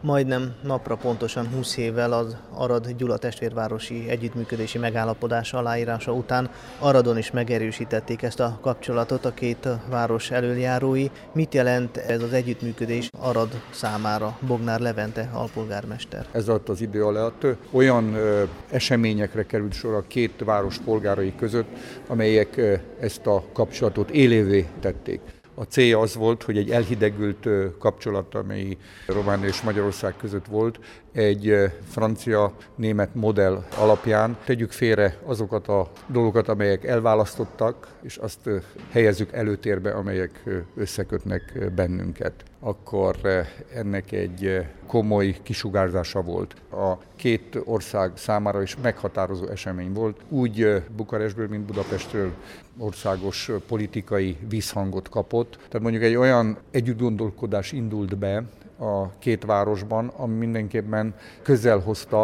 Majdnem napra pontosan 20 évvel az Arad-Gyula testvérvárosi együttműködési megállapodás aláírása után Aradon is megerősítették ezt a kapcsolatot a két város elöljárói. Mit jelent ez az együttműködés Arad számára? Bognár Levente alpolgármester. Ez alatt az idő alatt olyan eseményekre került sor a két város polgárai között, amelyek ezt a kapcsolatot élévé tették. A célja az volt, hogy egy elhidegült kapcsolat, amely Románia és Magyarország között volt, egy francia-német modell alapján tegyük félre azokat a dolgokat, amelyek elválasztottak, és azt helyezzük előtérbe, amelyek összekötnek bennünket. Akkor ennek egy komoly kisugárzása volt. A két ország számára is meghatározó esemény volt. Úgy Bukarestből, mint Budapestről országos politikai visszhangot kapott. Tehát mondjuk egy olyan együttgondolkodás indult be a két városban, ami mindenképpen közel hozta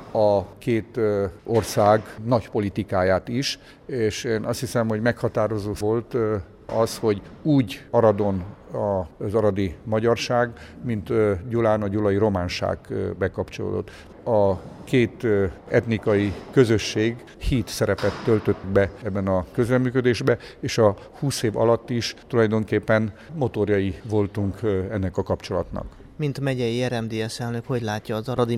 a két ország nagy politikáját is, és én azt hiszem, hogy meghatározó volt az, hogy úgy Aradon az aradi magyarság, mint Gyulán a gyulai románság bekapcsolódott. A két etnikai közösség híd szerepet töltött be ebben a közreműködésbe, és a 20 év alatt is tulajdonképpen motorjai voltunk ennek a kapcsolatnak. Mint megyei RMDSZ elnök, hogy látja az aradi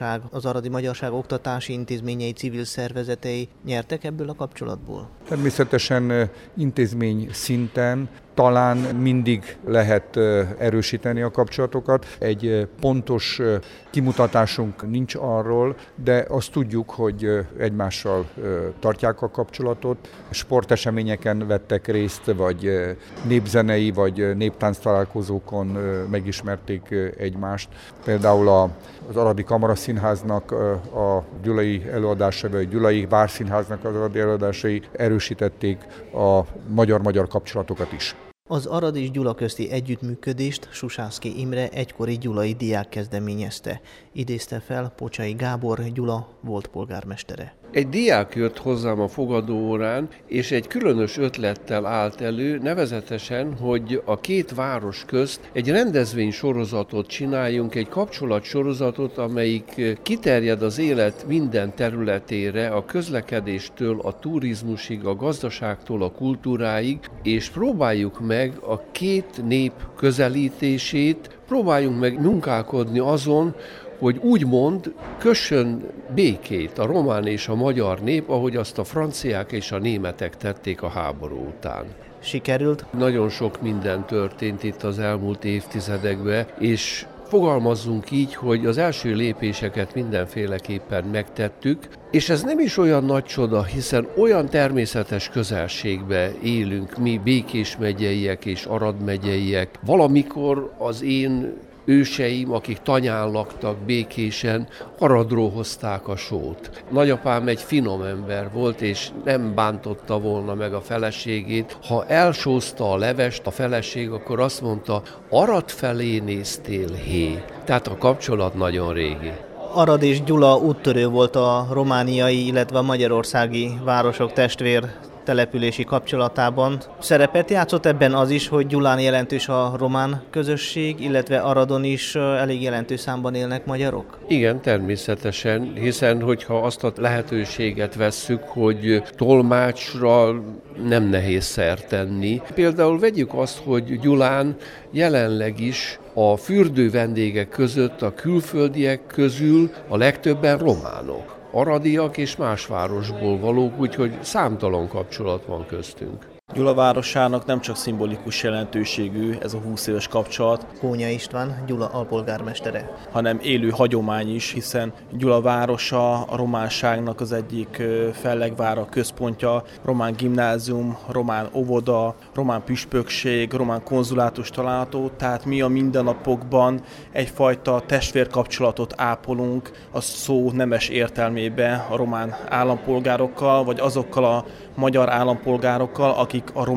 magyarság oktatási intézményei, civil szervezetei nyertek ebből a kapcsolatból? Természetesen intézmény szinten talán mindig lehet erősíteni a kapcsolatokat. Egy pontos kimutatásunk nincs arról, de azt tudjuk, hogy egymással tartják a kapcsolatot. Sporteseményeken vettek részt, vagy népzenei, vagy néptánc találkozókon megismerték egymást. Például az Aradi Kamaraszínháznak a gyulai előadásai, vagy a Gyulai Várszínháznak az aradi előadásai erősítették a magyar-magyar kapcsolatokat is. Az Arad és Gyula közti együttműködést Susászky Imre egykori gyulai diák kezdeményezte. Idézte fel Pocsai Gábor, Gyula volt polgármestere. Egy diák jött hozzám a fogadóórán, és egy különös ötlettel állt elő, nevezetesen, hogy a két város közt egy rendezvénysorozatot csináljunk, egy kapcsolatsorozatot, amelyik kiterjed az élet minden területére, a közlekedéstől, a turizmusig, a gazdaságtól, a kultúráig, és próbáljuk meg a két nép közelítését, próbáljunk meg munkálkodni azon, hogy úgymond kössön békét a román és a magyar nép, ahogy azt a franciák és a németek tették a háború után. Sikerült? Nagyon sok minden történt itt az elmúlt évtizedekben, és fogalmazzunk így, hogy az első lépéseket mindenféleképpen megtettük, és ez nem is olyan nagy csoda, hiszen olyan természetes közelségbe élünk mi Békés megyeiek és Arad megyeiek. Valamikor az én őseim, akik Tanyán laktak Békésen, Aradról hozták a sót. Nagyapám egy finom ember volt, és nem bántotta volna meg a feleségét. Ha elsózta a levest a feleség, akkor azt mondta, Arad felé néztél, hé. Tehát a kapcsolat nagyon régi. Arad és Gyula úttörő volt a romániai, illetve a magyarországi városok testvér települési kapcsolatában. Szerepet játszott ebben az is, hogy Gyulán jelentős a román közösség, illetve Aradon is elég jelentős számban élnek magyarok? Igen, természetesen, hiszen hogyha azt a lehetőséget vesszük, hogy tolmácsra nem nehéz szert tenni. Például vegyük azt, hogy Gyulán jelenleg is a fürdő vendégek között, a külföldiek közül a legtöbben románok. Aradiak és más városból valók, úgyhogy számtalan kapcsolat van köztünk. Gyula városának nem csak szimbolikus jelentőségű ez a 20 éves kapcsolat, Kónya István, Gyula alpolgármestere, hanem élő hagyomány is, hiszen Gyula városa a románságnak az egyik fellegvára, központja, román gimnázium, román óvoda, román püspökség, román konzulátus található, tehát mi a mindennapokban egyfajta testvérkapcsolatot ápolunk a szó nemes értelmében a román állampolgárokkal, vagy azokkal a magyar állampolgárokkal, akik a román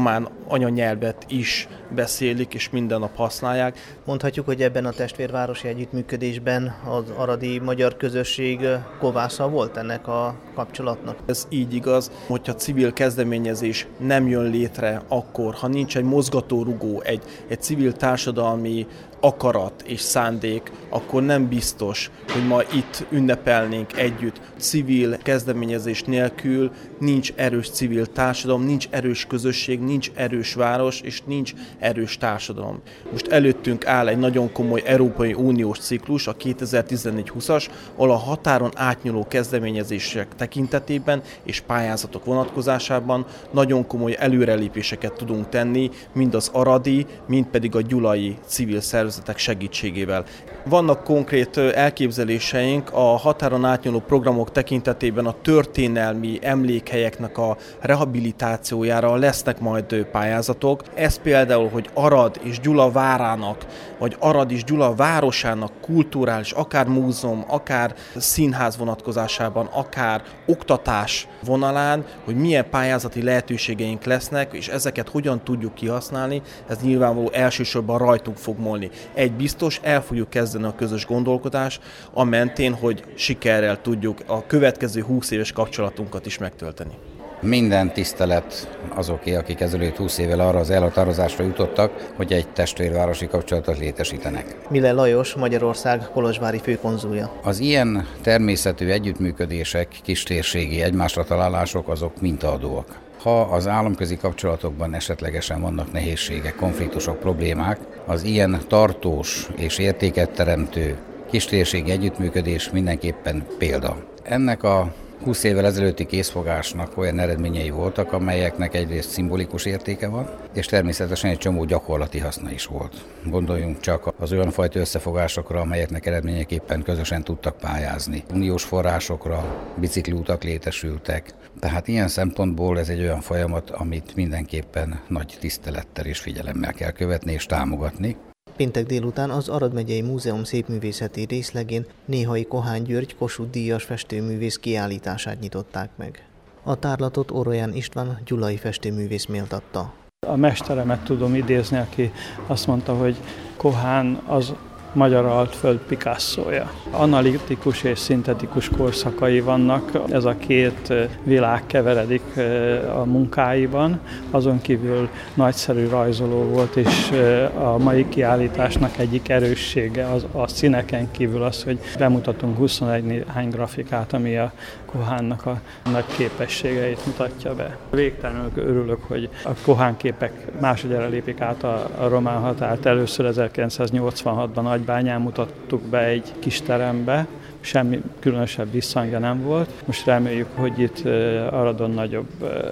anyanyelvet is beszélik, és minden nap használják. Mondhatjuk, hogy ebben a testvérvárosi együttműködésben az aradi magyar közösség kovásza volt ennek a kapcsolatnak? Ez így igaz, hogyha civil kezdeményezés nem jön létre akkor, ha nincs egy mozgatórugó, egy civil társadalmi akarat és szándék, akkor nem biztos, hogy ma itt ünnepelnénk együtt. Civil kezdeményezés nélkül nincs erős civil társadalom, nincs erős közösség, nincs erős város és nincs erős társadalom. Most előttünk áll egy nagyon komoly Európai Uniós ciklus, a 2014-20-as, ahol a határon átnyúló kezdeményezések tekintetében és pályázatok vonatkozásában nagyon komoly előrelépéseket tudunk tenni, mind az aradi, mind pedig a gyulai civil szervezetek segítségével. Vannak konkrét elképzeléseink a határon átnyúló programok tekintetében a történelmi emlékhelyeknek a rehabilitációjára lesznek majd pályázatok. Ez például, hogy Arad és Gyula várának, vagy Arad és Gyula városának kulturális, akár múzeum, akár színház vonatkozásában, akár oktatás vonalán, hogy milyen pályázati lehetőségeink lesznek, és ezeket hogyan tudjuk kihasználni, ez nyilvánvaló elsősorban rajtunk fog múlni. Egy biztos, el fogjuk kezdeni a közös gondolkodás, a mentén, hogy sikerrel tudjuk a következő 20 éves kapcsolatunkat is megtölteni. Minden tisztelet azoké, akik ezelőtt 20 évvel arra az elhatározásra jutottak, hogy egy testvérvárosi kapcsolatot létesítenek. Mille Lajos, Magyarország kolozsvári főkonzulja. Az ilyen természetű együttműködések, kistérségi egymásra találások azok mintaadóak. Ha az államközi kapcsolatokban esetlegesen vannak nehézségek, konfliktusok, problémák, az ilyen tartós és értéket teremtő kistérségi együttműködés mindenképpen példa. Ennek a 20 évvel ezelőtti készfogásnak olyan eredményei voltak, amelyeknek egyrészt szimbolikus értéke van, és természetesen egy csomó gyakorlati haszna is volt. Gondoljunk csak az olyan fajta összefogásokra, amelyeknek eredményeképpen közösen tudtak pályázni. Uniós forrásokra, bicikliutak létesültek. Tehát ilyen szempontból ez egy olyan folyamat, amit mindenképpen nagy tisztelettel és figyelemmel kell követni és támogatni. Péntek délután az Arad megyei Múzeum szépművészeti részlegén Néhai Kohán György Kossuth-díjas festőművész kiállítását nyitották meg. A tárlatot Orolyán István gyulai festőművész méltatta. A mesteremet tudom idézni, aki azt mondta, hogy Kohán az magyar altföld Picasso-ja. Analitikus és szintetikus korszakai vannak, ez a két világ keveredik a munkáiban. Azon kívül nagyszerű rajzoló volt, és a mai kiállításnak egyik erőssége a színeken kívül az, hogy bemutatunk 21 néhány grafikát, ami a Kohánnak a nagy képességeit mutatja be. Végtelenül örülök, hogy a Kohán képek másodjára lépik át a román határt. Először 1986-ban Nagybányán mutattuk be egy kis terembe, semmi különösebb visszhangja nem volt. Most reméljük, hogy itt Aradon nagyobb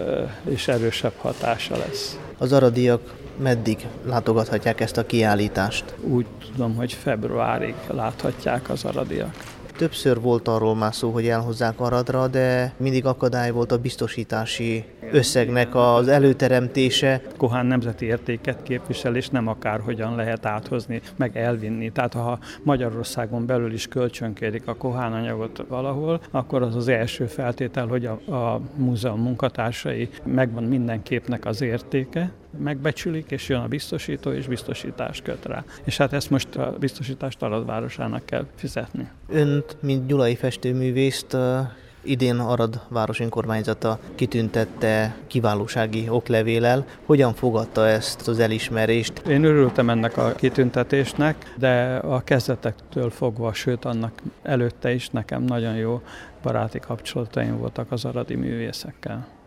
és erősebb hatása lesz. Az aradiak meddig látogathatják ezt a kiállítást? Úgy tudom, hogy februárig láthatják az aradiak. Többször volt arról már szó, hogy elhozzák Aradra, de mindig akadály volt a biztosítási összegnek az előteremtése. Kohán nemzeti értéket képvisel, és nem akárhogyan lehet áthozni, meg elvinni. Tehát ha Magyarországon belül is kölcsönkérik a Kohán anyagot valahol, akkor az az első feltétel, hogy a múzeum munkatársai megvan minden képnek az értéke, megbecsülik, és jön a biztosító, és biztosítást köt rá. És hát ezt most a biztosítást Arad városának kell fizetni. Önt, mint gyulai festőművészt, idén Arad város önkormányzata kitüntette kiválósági oklevéllel. Hogyan fogadta ezt az elismerést? Én örültem ennek a kitüntetésnek, de a kezdetektől fogva, sőt annak előtte is nekem nagyon jó baráti kapcsolataim voltak az aradi művészekkel.